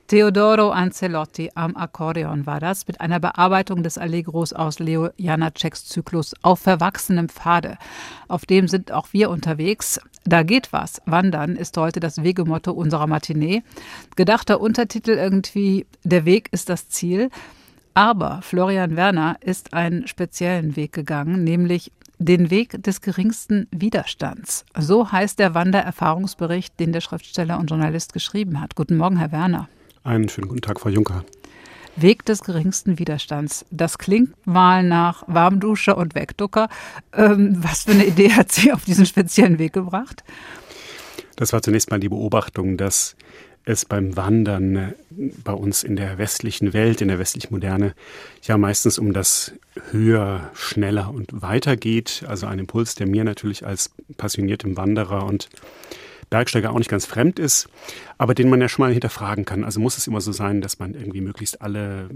Teodoro Ancelotti am Akkordeon war das, mit einer Bearbeitung des Allegros aus Leo Janáčeks Zyklus Auf verwachsenem Pfade. Auf dem sind auch wir unterwegs. Da geht was. Wandern ist heute das Wegemotto unserer Matinee. Gedachter Untertitel irgendwie, der Weg ist das Ziel. Aber Florian Werner ist einen speziellen Weg gegangen, nämlich den Weg des geringsten Widerstands. So heißt der Wandererfahrungsbericht, den der Schriftsteller und Journalist geschrieben hat. Guten Morgen, Herr Werner. Einen schönen guten Tag, Frau Juncker. Weg des geringsten Widerstands. Das klingt mal nach Warmduscher und Wegducker. Was für eine Idee hat Sie auf diesen speziellen Weg gebracht? Das war zunächst mal die Beobachtung, dass es beim Wandern bei uns in der westlichen Welt, in der westlichen Moderne, ja meistens um das höher, schneller und weiter geht. Also ein Impuls, der mir natürlich als passioniertem Wanderer und Bergsteiger auch nicht ganz fremd ist, aber den man ja schon mal hinterfragen kann. Also muss es immer so sein, dass man irgendwie möglichst alle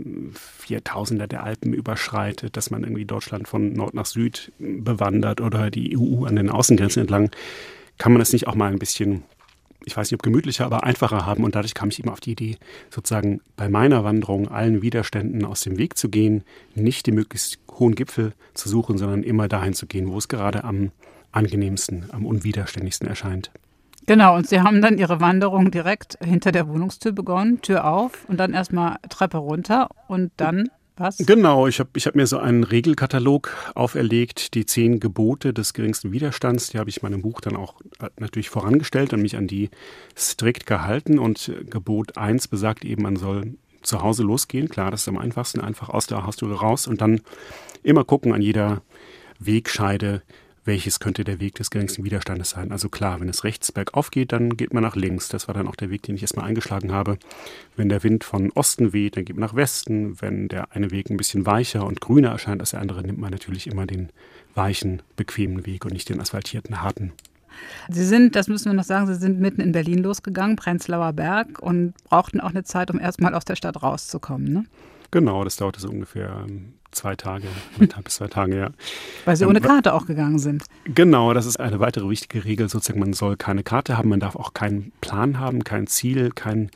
4000er der Alpen überschreitet, dass man irgendwie Deutschland von Nord nach Süd bewandert oder die EU an den Außengrenzen entlang. Kann man das nicht auch mal ein bisschen, ich weiß nicht, ob gemütlicher, aber einfacher haben? Und dadurch kam ich immer auf die Idee, sozusagen bei meiner Wanderung allen Widerständen aus dem Weg zu gehen, nicht die möglichst hohen Gipfel zu suchen, sondern immer dahin zu gehen, wo es gerade am angenehmsten, am unwiderständigsten erscheint. Genau, und Sie haben dann Ihre Wanderung direkt hinter der Wohnungstür begonnen, Tür auf und dann erstmal Treppe runter und dann was? Genau, ich hab mir so einen Regelkatalog auferlegt, die 10 Gebote des geringsten Widerstands, die habe ich in meinem Buch dann auch natürlich vorangestellt und mich an die strikt gehalten. Und Gebot 1 besagt eben, man soll zu Hause losgehen, klar, das ist am einfachsten, einfach aus der Haustür raus und dann immer gucken an jeder Wegscheide, welches könnte der Weg des geringsten Widerstandes sein. Also klar, wenn es rechts bergauf geht, dann geht man nach links. Das war dann auch der Weg, den ich erstmal eingeschlagen habe. Wenn der Wind von Osten weht, dann geht man nach Westen. Wenn der eine Weg ein bisschen weicher und grüner erscheint als der andere, nimmt man natürlich immer den weichen, bequemen Weg und nicht den asphaltierten, harten. Sie sind, das müssen wir noch sagen, Sie sind mitten in Berlin losgegangen, Prenzlauer Berg, und brauchten auch eine Zeit, um erstmal aus der Stadt rauszukommen, ne? Genau, das dauerte so ungefähr 2 Tage, 1,5 bis 2 Tage, ja. Weil Sie ohne Karte auch gegangen sind. Genau, das ist eine weitere wichtige Regel, sozusagen, man soll keine Karte haben, man darf auch keinen Plan haben, kein Ziel, kein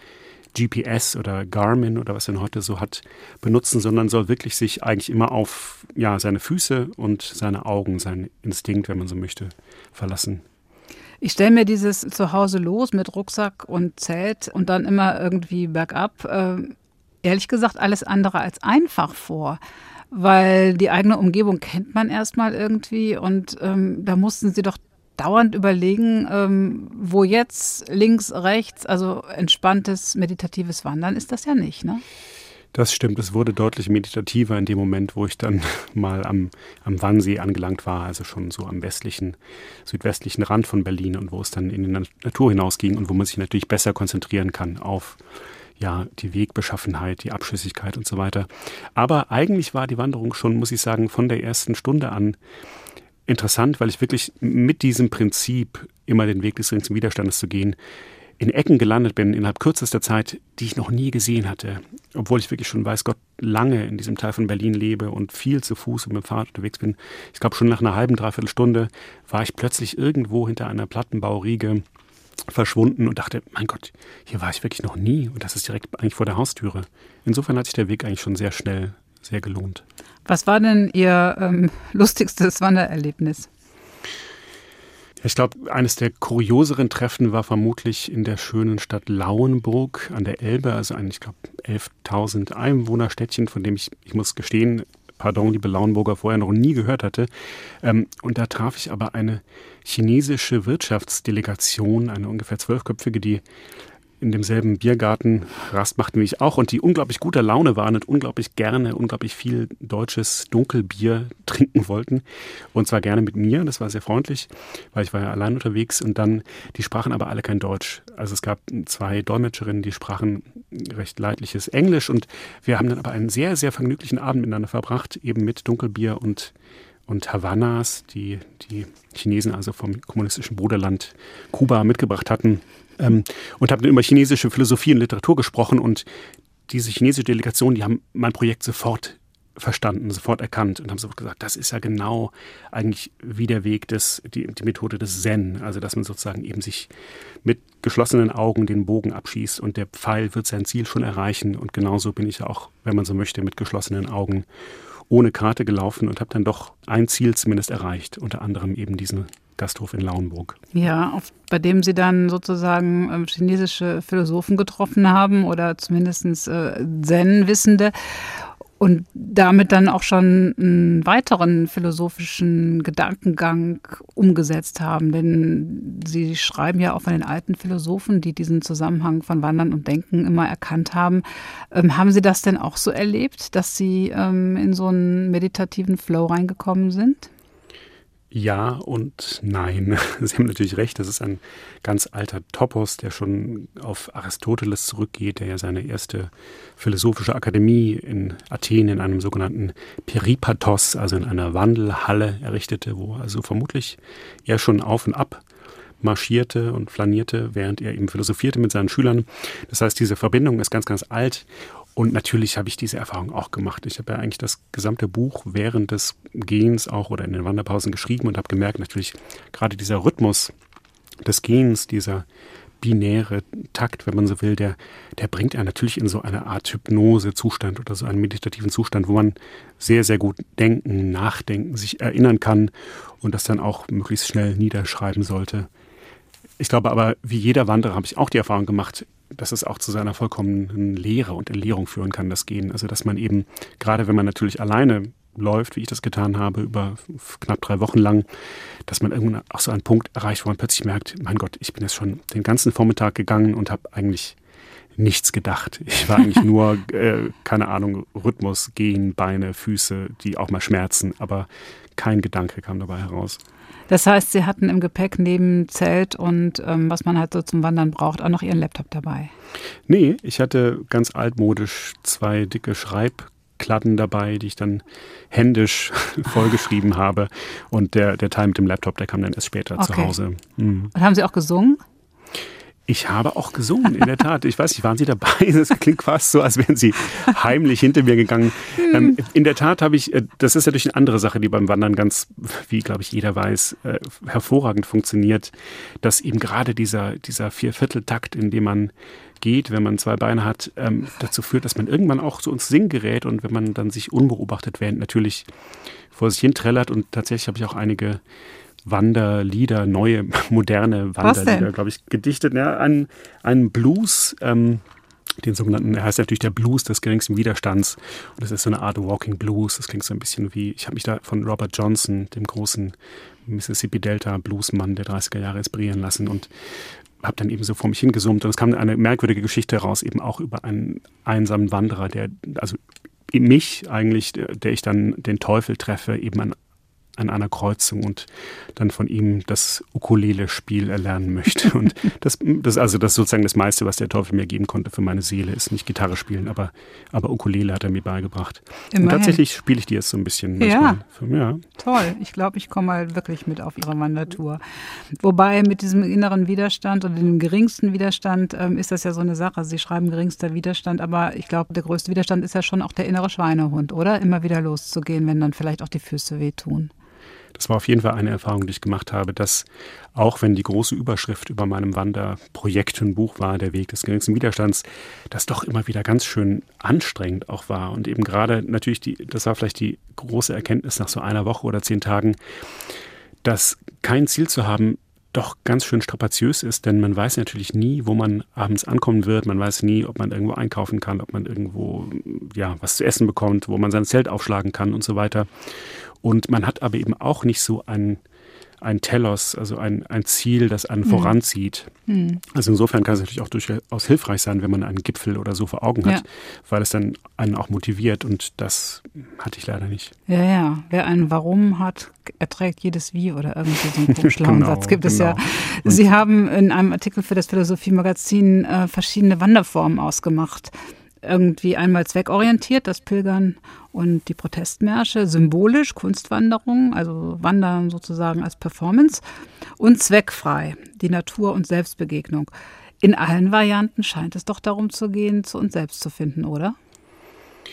GPS oder Garmin oder was man heute so hat, benutzen, sondern soll wirklich sich eigentlich immer auf seine Füße und seine Augen, seinen Instinkt, wenn man so möchte, verlassen. Ich stelle mir dieses Zuhause los mit Rucksack und Zelt und dann immer irgendwie bergab, ehrlich gesagt, alles andere als einfach vor. Weil die eigene Umgebung kennt man erstmal irgendwie und da mussten Sie doch dauernd überlegen, wo jetzt, links, rechts, also entspanntes, meditatives Wandern ist das ja nicht, ne? Das stimmt, es wurde deutlich meditativer in dem Moment, wo ich dann mal am Wannsee angelangt war, also schon so am südwestlichen Rand von Berlin und wo es dann in die Natur hinausging und wo man sich natürlich besser konzentrieren kann auf die Wegbeschaffenheit, die Abschüssigkeit und so weiter. Aber eigentlich war die Wanderung schon, muss ich sagen, von der ersten Stunde an interessant, weil ich wirklich mit diesem Prinzip, immer den Weg des geringsten Widerstandes zu gehen, in Ecken gelandet bin, innerhalb kürzester Zeit, die ich noch nie gesehen hatte. Obwohl ich wirklich schon, weiß Gott, lange in diesem Teil von Berlin lebe und viel zu Fuß und mit dem Fahrrad unterwegs bin. Ich glaube, schon nach einer halben, dreiviertel Stunde war ich plötzlich irgendwo hinter einer Plattenbauriege verschwunden und dachte, mein Gott, hier war ich wirklich noch nie und das ist direkt eigentlich vor der Haustüre. Insofern hat sich der Weg eigentlich schon sehr schnell sehr gelohnt. Was war denn Ihr lustigstes Wandererlebnis? Ich glaube, eines der kurioseren Treffen war vermutlich in der schönen Stadt Lauenburg an der Elbe, also ein, ich glaube, 11.000 Einwohnerstädtchen, von dem ich muss gestehen, pardon, liebe Lauenburger, vorher noch nie gehört hatte. Und da traf ich aber eine chinesische Wirtschaftsdelegation, eine ungefähr 12-köpfige, die in demselben Biergarten Rast machten wie ich auch und die unglaublich guter Laune waren und unglaublich gerne, unglaublich viel deutsches Dunkelbier trinken wollten. Und zwar gerne mit mir, das war sehr freundlich, weil ich war ja allein unterwegs und dann, die sprachen aber alle kein Deutsch. Also es gab 2 Dolmetscherinnen, die sprachen recht leidliches Englisch und wir haben dann aber einen sehr, sehr vergnüglichen Abend miteinander verbracht, eben mit Dunkelbier und Havanas, die Chinesen also vom kommunistischen Bruderland Kuba mitgebracht hatten. Und habe dann über chinesische Philosophie und Literatur gesprochen und diese chinesische Delegation, die haben mein Projekt sofort verstanden, sofort erkannt und haben sofort gesagt, das ist ja genau eigentlich wie der Weg die Methode des Zen, also dass man sozusagen eben sich mit geschlossenen Augen den Bogen abschießt und der Pfeil wird sein Ziel schon erreichen und genauso bin ich auch, wenn man so möchte, mit geschlossenen Augen ohne Karte gelaufen und habe dann doch ein Ziel zumindest erreicht, unter anderem eben diesen Gasthof in Lauenburg. Ja, bei dem Sie dann sozusagen chinesische Philosophen getroffen haben oder zumindest Zen-Wissende und damit dann auch schon einen weiteren philosophischen Gedankengang umgesetzt haben. Denn Sie schreiben ja auch von den alten Philosophen, die diesen Zusammenhang von Wandern und Denken immer erkannt haben. Haben Sie das denn auch so erlebt, dass Sie in so einen meditativen Flow reingekommen sind? Ja und nein. Sie haben natürlich recht, das ist ein ganz alter Topos, der schon auf Aristoteles zurückgeht, der ja seine erste philosophische Akademie in Athen in einem sogenannten Peripathos, also in einer Wandelhalle errichtete, wo also vermutlich er schon auf und ab marschierte und flanierte, während er eben philosophierte mit seinen Schülern. Das heißt, diese Verbindung ist ganz, ganz alt. Und natürlich habe ich diese Erfahrung auch gemacht. Ich habe ja eigentlich das gesamte Buch während des Gehens auch oder in den Wanderpausen geschrieben und habe gemerkt, natürlich gerade dieser Rhythmus des Gehens, dieser binäre Takt, wenn man so will, der bringt einen natürlich in so eine Art Hypnose-Zustand oder so einen meditativen Zustand, wo man sehr, sehr gut denken, nachdenken, sich erinnern kann und das dann auch möglichst schnell niederschreiben sollte. Ich glaube aber, wie jeder Wanderer habe ich auch die Erfahrung gemacht, dass es auch zu seiner vollkommenen Lehre und Entleerung führen kann, das Gehen. Also dass man eben, gerade wenn man natürlich alleine läuft, wie ich das getan habe, über knapp 3 Wochen lang, dass man irgendwann auch so einen Punkt erreicht, wo man plötzlich merkt, mein Gott, ich bin jetzt schon den ganzen Vormittag gegangen und habe eigentlich nichts gedacht. Ich war eigentlich nur, keine Ahnung, Rhythmus, Gehen, Beine, Füße, die auch mal schmerzen, aber kein Gedanke kam dabei heraus. Das heißt, Sie hatten im Gepäck neben Zelt und was man halt so zum Wandern braucht, auch noch Ihren Laptop dabei? Nee, ich hatte ganz altmodisch 2 dicke Schreibkladden dabei, die ich dann händisch vollgeschrieben habe. Und der Teil mit dem Laptop, der kam dann erst später zu Hause. Mhm. Und haben Sie auch gesungen? Ich habe auch gesungen, in der Tat. Ich weiß nicht, waren Sie dabei? Das klingt fast so, als wären Sie heimlich hinter mir gegangen. In der Tat habe ich, das ist natürlich eine andere Sache, die beim Wandern ganz, wie glaube ich jeder weiß, hervorragend funktioniert, dass eben gerade dieser 4/4-Takt, in dem man geht, wenn man 2 Beine hat, dazu führt, dass man irgendwann auch so ins Singen gerät und wenn man dann sich unbeobachtet während natürlich vor sich hin trällert und tatsächlich habe ich auch einige Wanderlieder, neue, moderne Wanderlieder, glaube ich, gedichtet. Ja, einen Blues, den sogenannten, er heißt natürlich der Blues des geringsten Widerstands. Und das ist so eine Art Walking Blues. Das klingt so ein bisschen wie, ich habe mich da von Robert Johnson, dem großen Mississippi Delta Bluesmann der 30er Jahre inspirieren lassen und habe dann eben so vor mich hingesummt. Und es kam eine merkwürdige Geschichte heraus, eben auch über einen einsamen Wanderer, der ich dann den Teufel treffe, eben an einer Kreuzung und dann von ihm das Ukulele-Spiel erlernen möchte. Und das sozusagen das meiste, was der Teufel mir geben konnte für meine Seele, ist nicht Gitarre spielen, aber Ukulele hat er mir beigebracht. Immerhin. Und tatsächlich spiele ich die jetzt so ein bisschen. Ja, toll. Ich glaube, ich komme mal wirklich mit auf Ihre Wandertour. Wobei mit diesem inneren Widerstand oder dem geringsten Widerstand ist das ja so eine Sache. Sie schreiben geringster Widerstand, aber ich glaube, der größte Widerstand ist ja schon auch der innere Schweinehund, oder? Immer wieder loszugehen, wenn dann vielleicht auch die Füße wehtun. Das war auf jeden Fall eine Erfahrung, die ich gemacht habe, dass auch wenn die große Überschrift über meinem Wanderprojekt und Buch war, der Weg des geringsten Widerstands, das doch immer wieder ganz schön anstrengend auch war. Und eben gerade natürlich, das war vielleicht die große Erkenntnis nach so einer Woche oder 10 Tagen, dass kein Ziel zu haben doch ganz schön strapaziös ist, denn man weiß natürlich nie, wo man abends ankommen wird. Man weiß nie, ob man irgendwo einkaufen kann, ob man irgendwo was zu essen bekommt, wo man sein Zelt aufschlagen kann und so weiter. Und man hat aber eben auch nicht so ein Telos, also ein Ziel, das einen voranzieht. Also insofern kann es natürlich auch durchaus hilfreich sein, wenn man einen Gipfel oder so vor Augen hat, weil es dann einen auch motiviert und das hatte ich leider nicht. Ja. Wer ein Warum hat, erträgt jedes Wie oder irgendwie so einen schlauen Satz gibt es ja. Sie haben in einem Artikel für das Philosophie-Magazin verschiedene Wanderformen ausgemacht. Irgendwie einmal zweckorientiert, das Pilgern und die Protestmärsche, symbolisch, Kunstwanderung, also Wandern sozusagen als Performance und zweckfrei, die Natur- und Selbstbegegnung. In allen Varianten scheint es doch darum zu gehen, zu uns selbst zu finden, oder?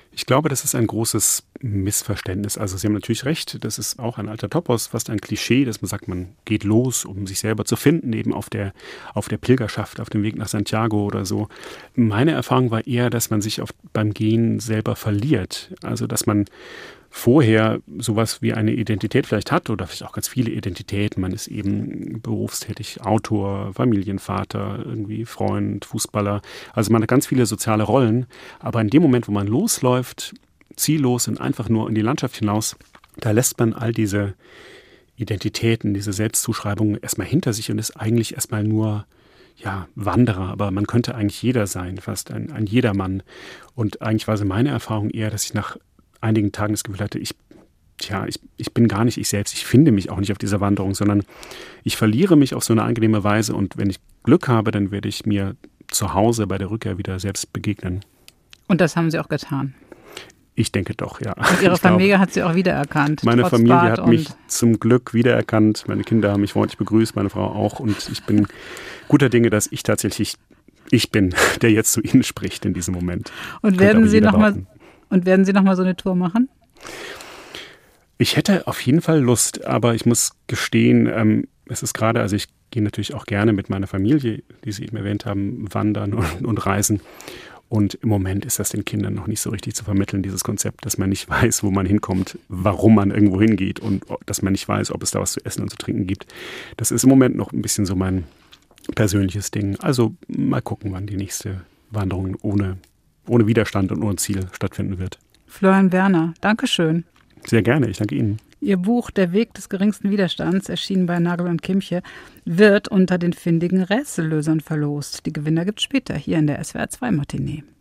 Ich glaube, das ist ein großes Missverständnis. Also Sie haben natürlich recht, das ist auch ein alter Topos, fast ein Klischee, dass man sagt, man geht los, um sich selber zu finden, eben auf der Pilgerschaft, auf dem Weg nach Santiago oder so. Meine Erfahrung war eher, dass man sich beim Gehen selber verliert. Also dass man vorher sowas wie eine Identität vielleicht hat oder vielleicht auch ganz viele Identitäten. Man ist eben berufstätig, Autor, Familienvater, irgendwie Freund, Fußballer. Also man hat ganz viele soziale Rollen. Aber in dem Moment, wo man losläuft, ziellos und einfach nur in die Landschaft hinaus, da lässt man all diese Identitäten, diese Selbstzuschreibungen erstmal hinter sich und ist eigentlich erstmal nur Wanderer. Aber man könnte eigentlich jeder sein, fast ein Jedermann. Und eigentlich war so meine Erfahrung eher, dass ich nach einigen Tagen das Gefühl hatte, ich bin gar nicht ich selbst, ich finde mich auch nicht auf dieser Wanderung, sondern ich verliere mich auf so eine angenehme Weise und wenn ich Glück habe, dann werde ich mir zu Hause bei der Rückkehr wieder selbst begegnen. Und das haben Sie auch getan? Ich denke doch, ja. Und Ihre Familie hat Sie auch wiedererkannt? Meine Familie hat mich zum Glück wiedererkannt, meine Kinder haben mich freundlich begrüßt, meine Frau auch und ich bin guter Dinge, dass ich tatsächlich ich bin, der jetzt zu Ihnen spricht in diesem Moment. Und werden Sie noch mal so eine Tour machen? Ich hätte auf jeden Fall Lust, aber ich muss gestehen, es ist gerade, also ich gehe natürlich auch gerne mit meiner Familie, die Sie eben erwähnt haben, wandern und reisen. Und im Moment ist das den Kindern noch nicht so richtig zu vermitteln, dieses Konzept, dass man nicht weiß, wo man hinkommt, warum man irgendwo hingeht und dass man nicht weiß, ob es da was zu essen und zu trinken gibt. Das ist im Moment noch ein bisschen so mein persönliches Ding. Also mal gucken, wann die nächste Wanderung ohne Widerstand und ohne Ziel stattfinden wird. Florian Werner, Dankeschön. Sehr gerne, ich danke Ihnen. Ihr Buch »Der Weg des geringsten Widerstands«, erschienen bei Nagel und Kimche, wird unter den findigen Rätsellösern verlost. Die Gewinner gibt's später hier in der SWR2 Matinee.